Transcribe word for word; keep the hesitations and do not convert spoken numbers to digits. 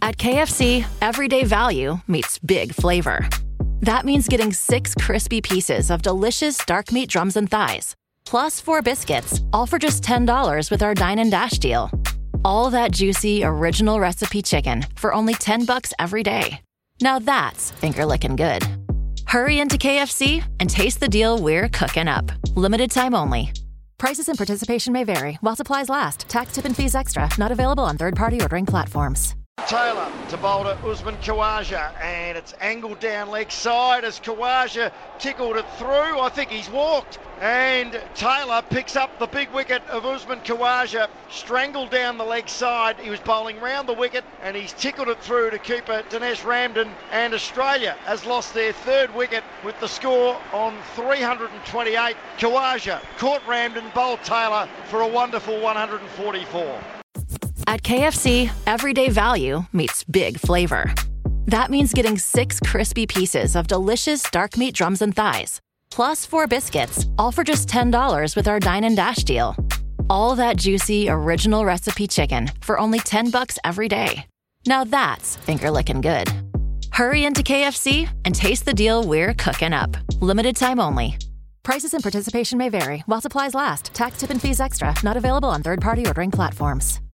At K F C, everyday value meets big flavor. That means getting six crispy pieces of delicious dark meat drums and thighs, plus four biscuits, all for just ten dollars with our Dine and Dash deal. All that juicy, original recipe chicken for only ten bucks every day. Now that's finger-licking good. Hurry into K F C and taste the deal we're cooking up. Limited time only. Prices and participation may vary while supplies last. Tax, tip, and fees extra. Not available on third-party ordering platforms. Taylor to bowl to Usman Khawaja, and it's angled down leg side as Khawaja tickled it through. I think he's walked, and Taylor picks up the big wicket of Usman Khawaja, strangled down the leg side. He was bowling round the wicket, and he's tickled it through to keeper Dinesh Ramden, and Australia has lost their third wicket with the score on three hundred twenty-eight. Khawaja caught Ramden, bowled Taylor for a wonderful one hundred forty-four. At K F C, everyday value meets big flavor. That means getting six crispy pieces of delicious dark meat drums and thighs, plus four biscuits, all for just ten dollars with our Dine and Dash deal. All that juicy, original recipe chicken for only ten bucks every day. Now that's finger-licking good. Hurry into K F C and taste the deal we're cooking up. Limited time only. Prices and participation may vary while supplies last. Tax, tip, and fees extra. Not available on third-party ordering platforms.